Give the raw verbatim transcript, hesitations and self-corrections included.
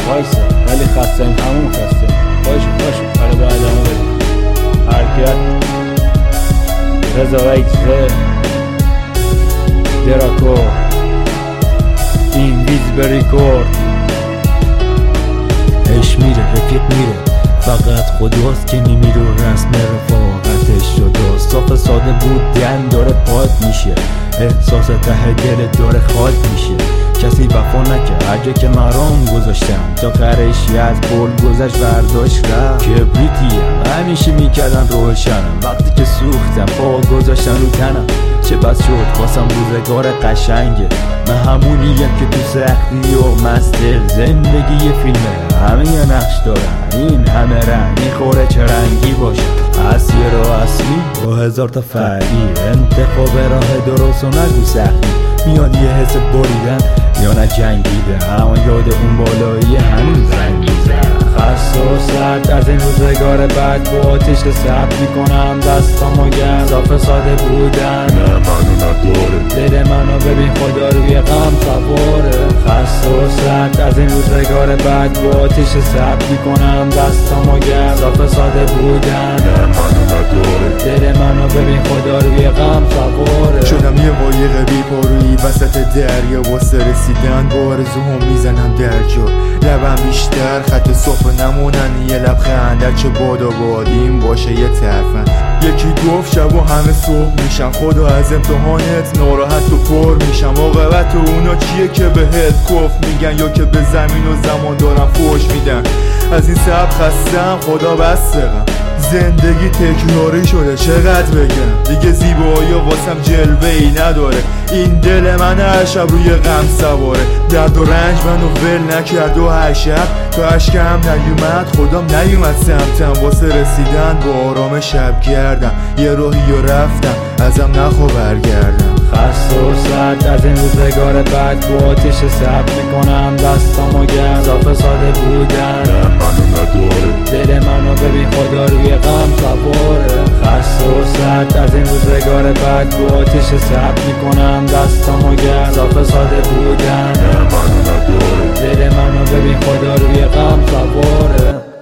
وایسا ولی خستیم، همون خستیم. باشه باشه حالا با ادامه بدیم. حرکت رضا ویتره دراکو این ویز به ریکورد. عشق میره رفیق میره، فقط خداست که نمیره. رسم رفاقتش شده صاف ساده بودن داره پاک میشه، احساس ته دل داره خاک میشه. کسی وفا نکرد هرجا که مرام گذاشتم، تا قرشی از پل گذشت برداشت رفت. کبریتیم همیشه میکردن روشنم، وقتی که سوختم پا گذاشتن رو تنم. چه بس شد واسم روزگار قشنگه، من همونیم که تو سختی و مسته. زندگی یه فیلمه، همه یه نقش دارن، این همه رنگ میخوره چه رنگی باشه. از یه راه اصلی با هزار تا فرعی، انتخاب راه درست و نگو سختی. میاد یه حس بریدن یا نه جنگیده، اما یاد اون بالایی هنوز زنگ میزن. خسته و سرد از این روزگار بعد با آتش ثبت میکنم دستامو گرم. صاف ساده بودن نه منو نداره، دل منو ببین خدا روی غم سواره. خسته و سرد از این روزگار بعد با آتش ثبت میکنم دستامو گرم. صاف ساده بودن نه منو نداره، دل منو ببین خدا روی غم سواره. شدم یه قایق بی پارویی وسط دریا، واسه رسیدن با آرزوهم میزنم درجا. لبم بیشتر خط صفر نمونن، یه لبخند چه باد و بادیم باشه یه طرفن. یکی گفت شب و همه صبح میشن، خدا از امتحانت ناراحت و پر میشم. عاقبت اونا چیه که بهت کف میگن، یا که به زمین و زمان دارم فوش میدن. از این سب خستم خدا بستقم، زندگی تکراری شده چقدر بگم. دیگه زیبایی واسم جلوه ای نداره، این دل من هر شب روی غم سواره. درد و رنج منو ول نکرد و هر شب تا اشکم نیومد خدام نیومد سمتم. واسه رسیدن با آرام شب گردم، یه راهی و رفتم ازم نخوا برگردم. خسته و سرد از این روزگار بعد با آتش ثبت میکنم دستامو گرم. صاف ساده بودن نه منو نداره، دل منو ببین خدا روی غم سواره. خسته و سرد از این روزگار بعد با آتش ثبت میکنم دستامو گرم. صاف ساده بودن نه منو نداره، دل منو ببین خدا روی غم سواره.